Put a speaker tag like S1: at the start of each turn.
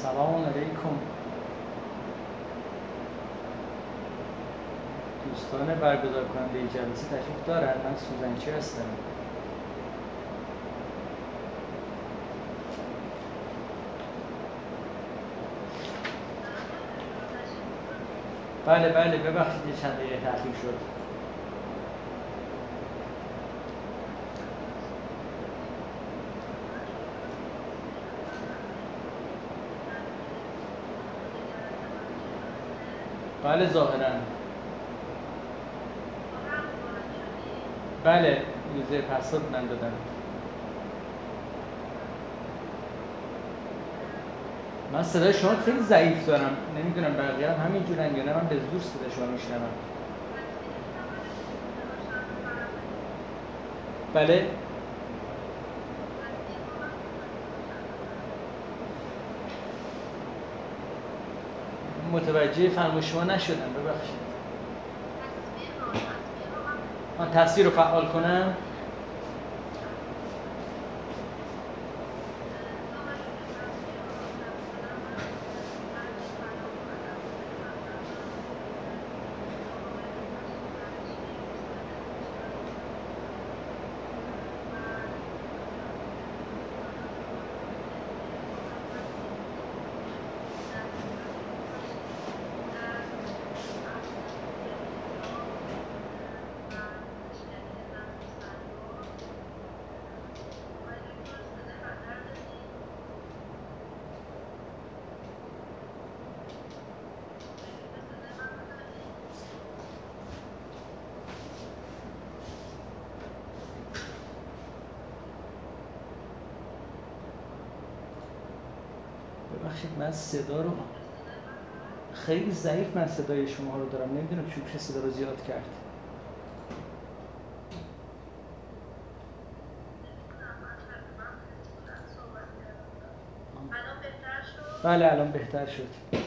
S1: سلام علیکم دوستان برگزار کننده جلسه تشریف دارن. من سوزنچی هستم. بله ببخشید یه چند دقیقه تأخیر شد. بله ظاهرا بله یوزر پسورد من دادم. من صدای شما خیلی ضعیف دارم، نمیدونم بقیه هم همین جورن یا نه. من به زور صدای شما میشنوم. بله متوجه فرمایش شما نشدم، ببخشید. تصویر رو فعال کنم. ببخشید من صدا رو خیلی ضعیف، من صدای شما رو دارم، نمیدونم چون میشه صدا رو زیاد کرد. بله الان بهتر شد.